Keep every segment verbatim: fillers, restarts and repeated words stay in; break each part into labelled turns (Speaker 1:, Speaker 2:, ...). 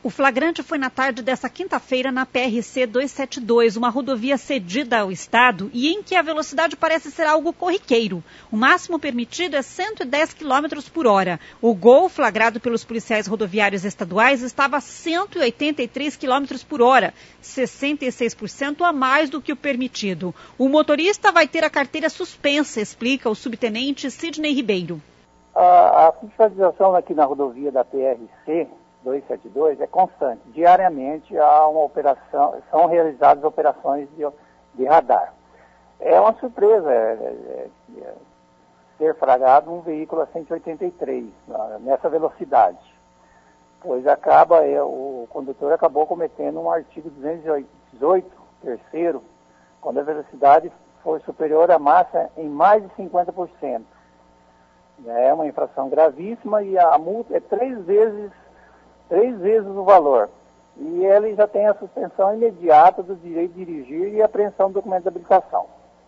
Speaker 1: O flagrante foi na tarde desta quinta-feira na P R C duzentos e setenta e dois, uma rodovia cedida ao Estado e em que a velocidade parece ser algo corriqueiro. O máximo permitido é cento e dez quilômetros por hora. O Gol, flagrado pelos policiais rodoviários estaduais, estava a cento e oitenta e três quilômetros por hora, sessenta e seis por cento a mais do que o permitido. O motorista vai ter a carteira suspensa, explica o subtenente Sidney Ribeiro.
Speaker 2: A, a fiscalização aqui na rodovia da P R C duzentos e setenta e dois é constante. Diariamente há uma operação, são realizadas operações de, de radar. É uma surpresa é, é, é, ser flagrado um veículo a cento e oitenta e três nessa velocidade, pois acaba, é, o condutor acabou cometendo um artigo duzentos e dezoito, terceiro, quando a velocidade for superior à massa em mais de cinquenta por cento. É uma infração gravíssima e a multa é três vezes três vezes o valor. E ele já tem a suspensão imediata do direito de dirigir e apreensão do documento de habilitação.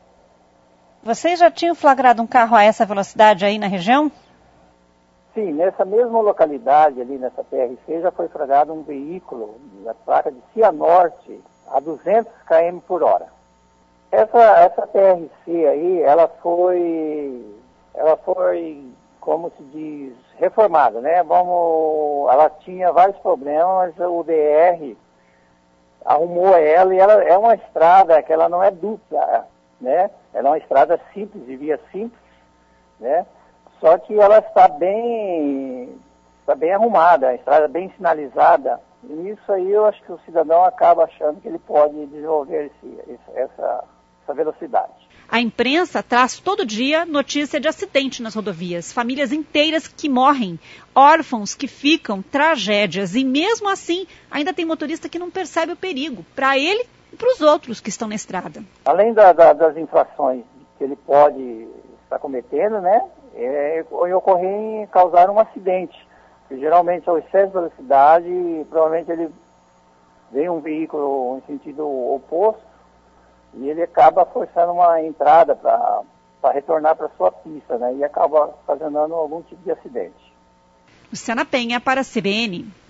Speaker 1: Vocês já tinham flagrado um carro a essa velocidade aí na região?
Speaker 2: Sim, nessa mesma localidade ali, nessa P R C, já foi flagrado um veículo na placa de Cianorte a duzentos quilômetros por hora. Essa, essa P R C aí, ela foi, ela foi, como se diz, reformada, né? Vamos, ela tinha vários problemas, mas o D R arrumou ela e ela é uma estrada que ela não é dupla, né? Ela é uma estrada simples, de via simples, né? Só que ela está bem, está bem arrumada, a estrada bem sinalizada. E nisso aí eu acho que o cidadão acaba achando que ele pode desenvolver esse, essa, essa velocidade.
Speaker 1: A imprensa traz todo dia notícia de acidente nas rodovias, famílias inteiras que morrem, órfãos que ficam, tragédias. E mesmo assim, ainda tem motorista que não percebe o perigo, para ele e para os outros que estão na estrada.
Speaker 2: Além da, da, das infrações que ele pode estar cometendo, né, é, ocorrer em causar um acidente. Que geralmente é o excesso de velocidade e provavelmente ele vem um veículo em sentido oposto, e ele acaba forçando uma entrada para retornar para a sua pista, né? E acaba ocasionando algum tipo de acidente.
Speaker 1: Luciana Penha para a C B N.